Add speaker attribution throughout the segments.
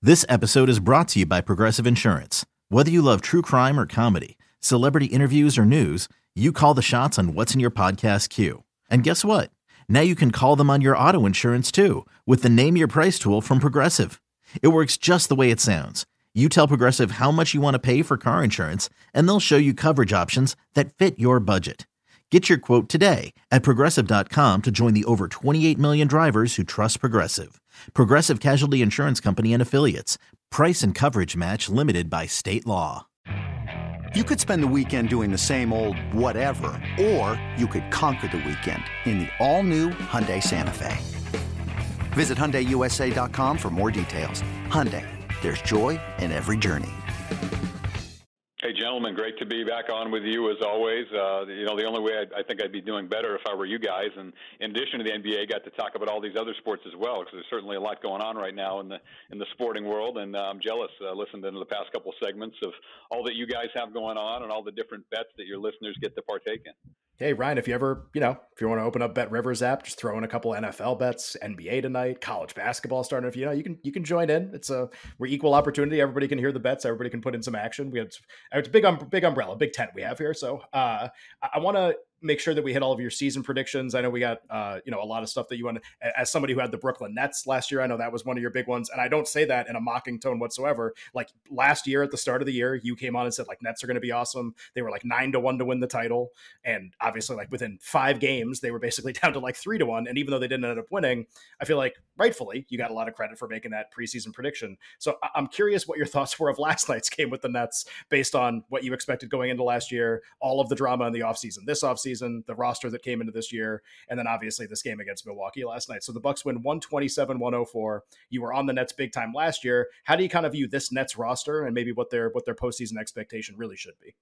Speaker 1: This episode is brought to you by Progressive Insurance. Whether you love true crime or comedy, celebrity interviews or news, you call the shots on what's in your podcast queue. And guess what? Now you can call them on your auto insurance too with the Name Your Price tool from Progressive. It works just the way it sounds. You tell Progressive how much you want to pay for car insurance, and they'll show you coverage options that fit your budget. Get your quote today at Progressive.com to join the over 28 million drivers who trust Progressive. Progressive Casualty Insurance Company and Affiliates. Price and coverage match limited by state law.
Speaker 2: You could spend the weekend doing the same old whatever, or you could conquer the weekend in the all-new Hyundai Santa Fe. Visit HyundaiUSA.com for more details. Hyundai, there's joy in every journey.
Speaker 3: Hey, gentlemen, great to be back on with you as always. The only way I think I'd be doing better if I were you guys. And in addition to the NBA, got to talk about all these other sports as well, because there's certainly a lot going on right now in the sporting world. And I'm jealous, listening to the past couple segments of all that you guys have going on and all the different bets that your listeners get to partake in.
Speaker 4: Hey, Ryan, if you ever, if you want to open up Bet Rivers app, just throw in a couple NFL bets, NBA tonight, college basketball starting. If you can join in. We're equal opportunity. Everybody can hear the bets. Everybody can put in some action. It's a big umbrella, big tent we have here. So I want to make sure that we hit all of your season predictions. I know we got, a lot of stuff that you want to, as somebody who had the Brooklyn Nets last year, I know that was one of your big ones. And I don't say that in a mocking tone whatsoever. Like last year at the start of the year, you came on and said like Nets are going to be awesome. They were like 9-1 to win the title. And obviously like within 5 games, they were basically down to like 3-1. And even though they didn't end up winning, I feel like rightfully you got a lot of credit for making that preseason prediction. So I'm curious what your thoughts were of last night's game with the Nets based on what you expected going into last year, all of the drama in the offseason, this offseason, the roster that came into this year, and then obviously this game against Milwaukee last night. So the Bucks win 127-104. You were on the Nets big time last year. How do you kind of view this Nets roster and maybe what their postseason expectation really should be?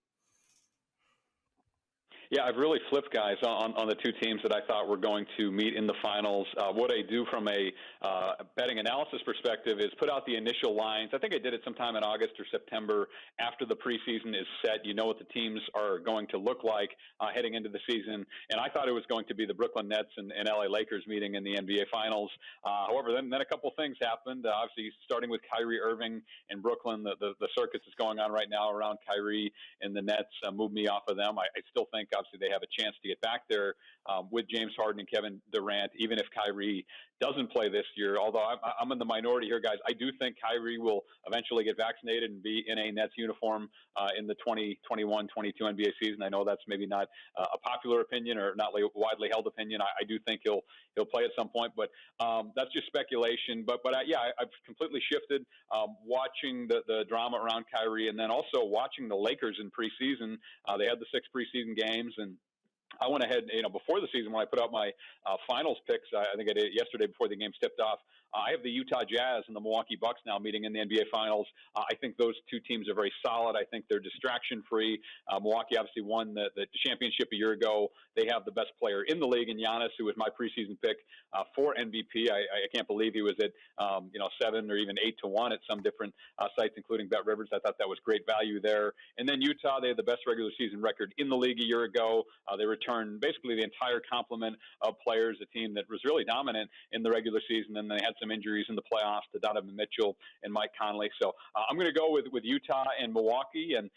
Speaker 3: Yeah, I've really flipped, guys, on the two teams that I thought were going to meet in the finals. What I do from a betting analysis perspective is put out the initial lines. I think I did it sometime in August or September after the preseason is set. You know what the teams are going to look like heading into the season. And I thought it was going to be the Brooklyn Nets and LA Lakers meeting in the NBA Finals. However, then a couple things happened. Obviously, starting with Kyrie Irving in Brooklyn, the circus that's going on right now around Kyrie and the Nets moved me off of them. I still think, obviously, they have a chance to get back there with James Harden and Kevin Durant, even if Kyrie doesn't play this year. Although I'm in the minority here, guys. I do think Kyrie will eventually get vaccinated and be in a Nets uniform in the 2021-22 NBA season. I know that's maybe not a popular opinion or not widely held opinion. I do think he'll play at some point, but that's just speculation. But I've completely shifted watching the drama around Kyrie, and then also watching the Lakers in preseason. They had the 6 preseason games, and I went ahead, before the season when I put out my finals picks, I think I did it yesterday before the game tipped off. I have the Utah Jazz and the Milwaukee Bucks now meeting in the NBA Finals. I think those two teams are very solid. I think they're distraction-free. Milwaukee obviously won the championship a year ago. They have the best player in the league in Giannis, who was my preseason pick for MVP. I can't believe he was at 7 or even 8-1 at some different sites, including Bet Rivers. I thought that was great value there. And then Utah, they had the best regular season record in the league a year ago. They returned basically the entire complement of players, a team that was really dominant in the regular season, and they had some injuries in the playoffs to Donovan Mitchell and Mike Conley. So I'm going to go with Utah and Milwaukee, and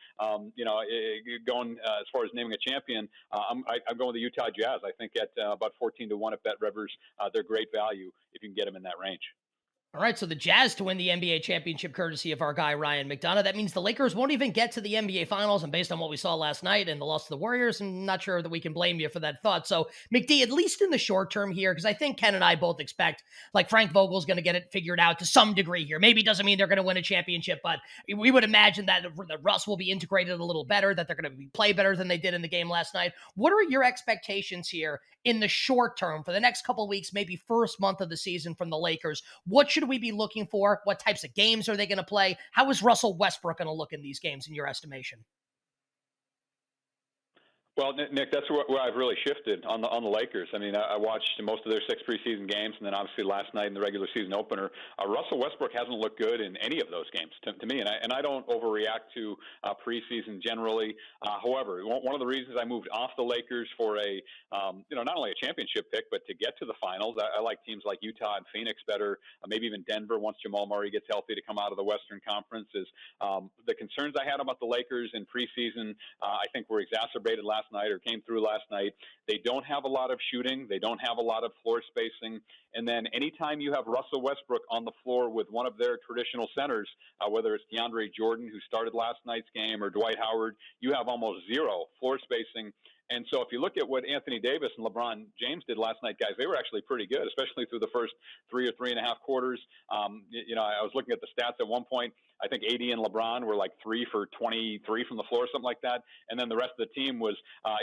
Speaker 3: going as far as naming a champion, I'm going with the Utah Jazz. I think at about 14-1 at Bet Rivers, they're great value if you can get them in that range.
Speaker 5: All right, so the Jazz to win the NBA championship courtesy of our guy Ryan McDonough. That means the Lakers won't even get to the NBA Finals, and based on what we saw last night and the loss to the Warriors, I'm not sure that we can blame you for that thought. So, McD, at least in the short term here, because I think Ken and I both expect, like, Frank Vogel's going to get it figured out to some degree here. Maybe it doesn't mean they're going to win a championship, but we would imagine that Russ will be integrated a little better, that they're going to play better than they did in the game last night. What are your expectations here in the short term for the next couple of weeks, maybe first month of the season from the Lakers? What should we be looking for? What types of games are they going to play? How is Russell Westbrook going to look in these games in your estimation?
Speaker 3: Well, Nick, that's where I've really shifted on the Lakers. I mean, I watched most of their 6 preseason games, and then obviously last night in the regular season opener. Russell Westbrook hasn't looked good in any of those games to me, and I don't overreact to preseason generally. However, one of the reasons I moved off the Lakers for a not only a championship pick, but to get to the finals, I like teams like Utah and Phoenix better, maybe even Denver once Jamal Murray gets healthy to come out of the Western Conference. Is the concerns I had about the Lakers in preseason, I think were exacerbated last night or came through last night. They don't have a lot of shooting. They don't have a lot of floor spacing. And then anytime you have Russell Westbrook on the floor with one of their traditional centers, whether it's DeAndre Jordan, who started last night's game, or Dwight Howard, you have almost zero floor spacing. And so if you look at what Anthony Davis and LeBron James did last night, guys, they were actually pretty good, especially through the first 3 or 3.5 quarters. I was looking at the stats at one point. I think AD and LeBron were like 3 for 23 from the floor, something like that. And then the rest of the team was,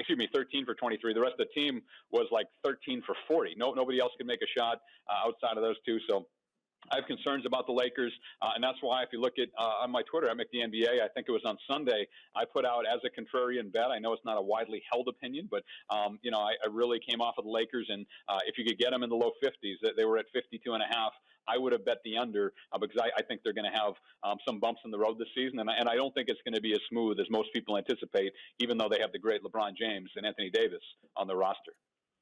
Speaker 3: 13 for 23. The rest of the team was like 13 for 40. Nobody else could make a shot outside of those two. So I have concerns about the Lakers, and that's why if you look at on my Twitter, I make the NBA, I think it was on Sunday, I put out as a contrarian bet. I know it's not a widely held opinion, but, I really came off of the Lakers, and if you could get them in the low 50s, they were at 52.5. I would have bet the under because I think they're going to have some bumps in the road this season, and I don't think it's going to be as smooth as most people anticipate, even though they have the great LeBron James and Anthony Davis on their roster.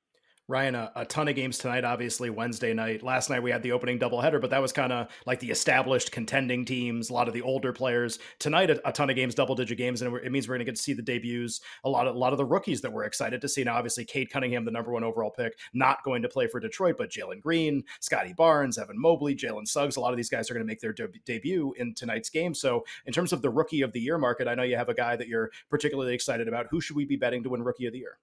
Speaker 4: Ryan, a ton of games tonight, obviously Wednesday night. Last night we had the opening doubleheader, but that was kind of like the established contending teams, a lot of the older players. Tonight, a ton of games, double-digit games, and it means we're going to get to see the debuts, a lot of the rookies that we're excited to see. Now, obviously, Cade Cunningham, the number 1 overall pick, not going to play for Detroit, but Jalen Green, Scotty Barnes, Evan Mobley, Jalen Suggs, a lot of these guys are going to make their debut in tonight's game. So in terms of the Rookie of the Year market, I know you have a guy that you're particularly excited about. Who should we be betting to win Rookie of the Year?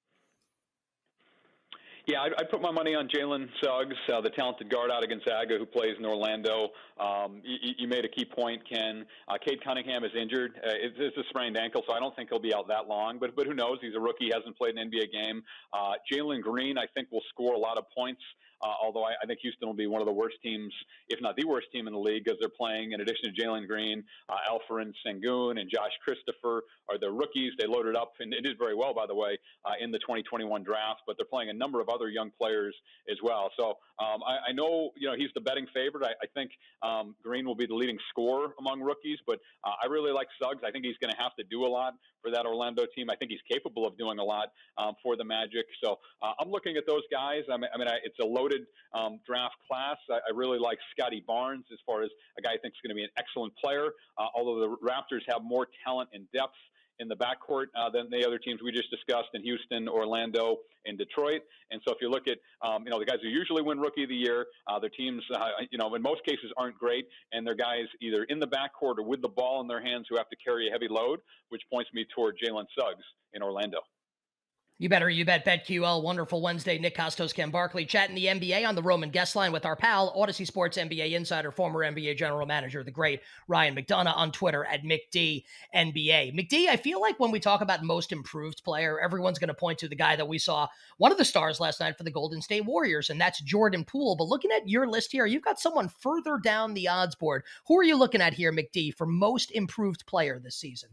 Speaker 3: Yeah, I'd put my money on Jalen Suggs, the talented guard out of Gonzaga who plays in Orlando. You made a key point, Ken. Cade Cunningham is injured. It's a sprained ankle, so I don't think he'll be out that long. But who knows? He's a rookie, hasn't played an NBA game. Jalen Green, I think, will score a lot of points. Although I think Houston will be one of the worst teams, if not the worst team in the league, because they're playing, in addition to Jalen Green, Alperen Sengun and Josh Christopher are the rookies. They loaded up, and it did very well, by the way, in the 2021 draft, but they're playing a number of other young players as well. So I know, he's the betting favorite. I think Green will be the leading scorer among rookies, but I really like Suggs. I think he's going to have to do a lot for that Orlando team. I think he's capable of doing a lot for the Magic. So I'm looking at those guys. It's a loaded draft class. I really like Scotty Barnes as far as a guy I think is going to be an excellent player, although the Raptors have more talent and depth in the backcourt than the other teams we just discussed in Houston, Orlando, and Detroit. And so if you look at, the guys who usually win Rookie of the Year, their teams, in most cases aren't great, and they're guys either in the backcourt or with the ball in their hands who have to carry a heavy load, which points me toward Jalen Suggs in Orlando.
Speaker 5: You bet BetQL. Wonderful Wednesday. Nick Kostos, Ken Barkley, chatting the NBA on the Roman guest line with our pal, Odyssey Sports NBA insider, former NBA general manager, the great Ryan McDonough, on Twitter at McDNBA. McD, I feel like when we talk about most improved player, everyone's going to point to the guy that we saw, one of the stars last night for the Golden State Warriors, and that's Jordan Poole. But looking at your list here, you've got someone further down the odds board. Who are you looking at here, McD, for most improved player this season?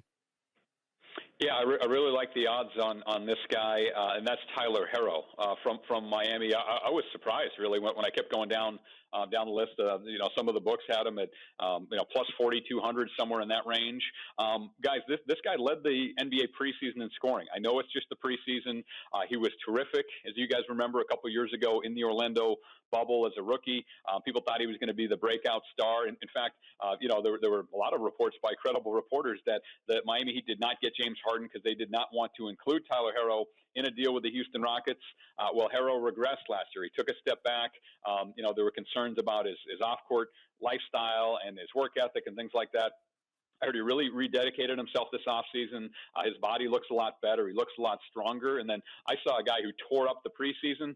Speaker 3: Yeah, I really like the odds on this guy, and that's Tyler Herro from Miami. I was surprised, really, when I kept going down the list. Some of the books had him at plus 4,200, somewhere in that range. Guys, this guy led the NBA preseason in scoring. I know it's just the preseason. He was terrific, as you guys remember, a couple years ago in the Orlando bubble as a rookie. People thought he was going to be the breakout star. In fact, there were a lot of reports by credible reporters that Miami Heat did not get James Harden because they did not want to include Tyler Herro in a deal with the Houston Rockets. Herro regressed last year. He took a step back. There were concerns about his off-court lifestyle and his work ethic and things like that. I heard he really rededicated himself this offseason. His body looks a lot better. He looks a lot stronger. And then I saw a guy who tore up the preseason.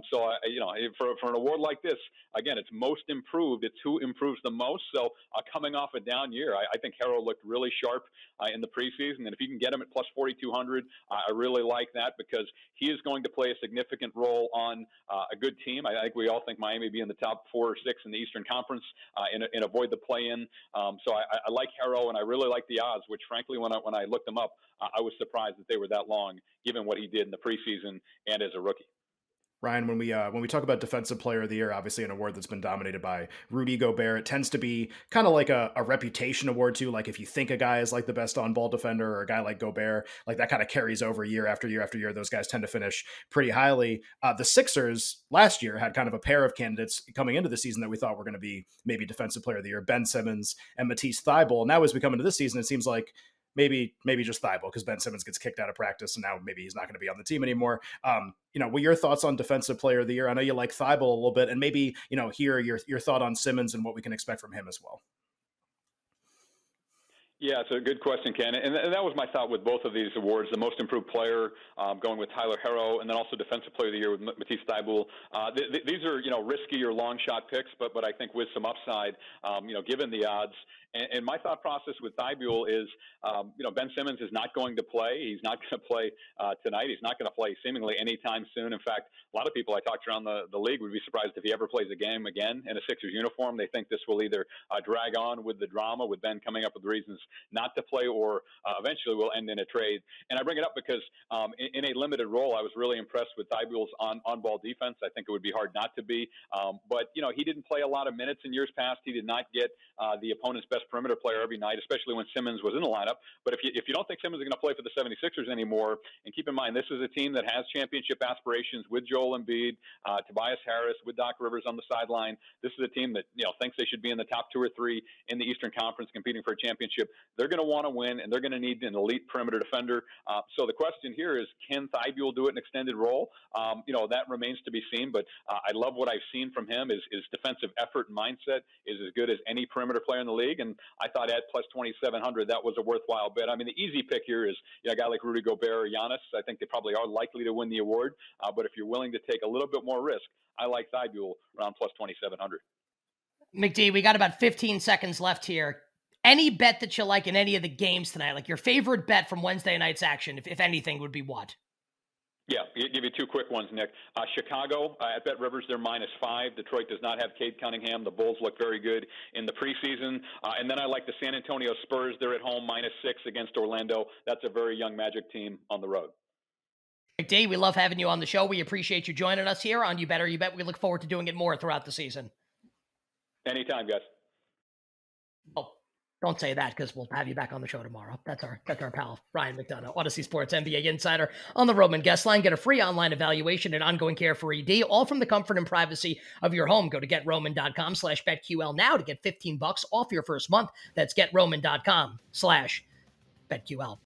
Speaker 3: For an award like this, again, it's most improved. It's who improves the most. So coming off a down year, I think Herro looked really sharp in the preseason. And if you can get him at plus 4,200, I really like that because he is going to play a significant role on a good team. I think we all think Miami will be in the top 4 or 6 in the Eastern Conference and avoid the play-in. So I like Herro. and I really like the odds, which frankly, when I looked them up, I was surprised that they were that long, given what he did in the preseason and as a rookie.
Speaker 4: Ryan, when we talk about Defensive Player of the Year, obviously an award that's been dominated by Rudy Gobert, it tends to be kind of like a reputation award too. Like if you think a guy is like the best on-ball defender, or a guy like Gobert, like that kind of carries over year after year after year. Those guys tend to finish pretty highly. The Sixers last year had kind of a pair of candidates coming into the season that we thought were going to be maybe Defensive Player of the Year: Ben Simmons and Matisse Thybulle. Now as we come into this season, it seems like maybe just Thybulle, because Ben Simmons gets kicked out of practice and now maybe he's not going to be on the team anymore. What are your thoughts on Defensive Player of the Year? I know you like Thybulle a little bit, and maybe, hear your thought on Simmons and what we can expect from him as well.
Speaker 3: Yeah, it's a good question, Ken. And that was my thought with both of these awards. The most improved player going with Tyler Herro, and then also Defensive Player of the Year with Matisse Thybulle. These are, risky or long shot picks, but I think with some upside, given the odds. And my thought process with Thybulle is, Ben Simmons is not going to play. He's not going to play tonight. He's not going to play seemingly anytime soon. In fact, a lot of people I talked around the league would be surprised if he ever plays a game again in a Sixers uniform. They think this will either drag on with the drama, with Ben coming up with reasons not to play, or eventually will end in a trade. And I bring it up because in a limited role, I was really impressed with Thybulle's on-ball defense. I think it would be hard not to be. But he didn't play a lot of minutes in years past. He did not get the opponent's best perimeter player every night, especially when Simmons was in the lineup. But if you don't think Simmons is going to play for the 76ers anymore, and keep in mind, this is a team that has championship aspirations with Joel Embiid, Tobias Harris, with Doc Rivers on the sideline. This is a team that thinks they should be in the top 2 or 3 in the Eastern Conference competing for a championship. They're going to want to win, and they're going to need an elite perimeter defender. So the question here is, can Thybulle do it in extended role? That remains to be seen, but I love what I've seen from him. His defensive effort and mindset is as good as any perimeter player in the league, and I thought at plus 2,700, that was a worthwhile bet. I mean, the easy pick here is a guy like Rudy Gobert or Giannis. I think they probably are likely to win the award, but if you're willing to take a little bit more risk, I like Thybulle around plus 2,700.
Speaker 5: McD, we got about 15 seconds left here. Any bet that you like in any of the games tonight, like your favorite bet from Wednesday night's action, if anything, would be what?
Speaker 3: Yeah, give you 2 quick ones, Nick. Chicago, at Bet Rivers, they're -5. Detroit does not have Cade Cunningham. The Bulls look very good in the preseason. And then I like the San Antonio Spurs. They're at home -6 against Orlando. That's a very young Magic team on the road.
Speaker 5: McD, we love having you on the show. We appreciate you joining us here on You Better You Bet. We look forward to doing it more throughout the season.
Speaker 3: Anytime, guys.
Speaker 5: Oh, don't say that, because we'll have you back on the show tomorrow. That's our pal, Ryan McDonough, Odyssey Sports NBA insider on the Roman Guest Line. Get a free online evaluation and ongoing care for ED, all from the comfort and privacy of your home. Go to GetRoman.com/BetQL now to get $15 off your first month. That's GetRoman.com/BetQL.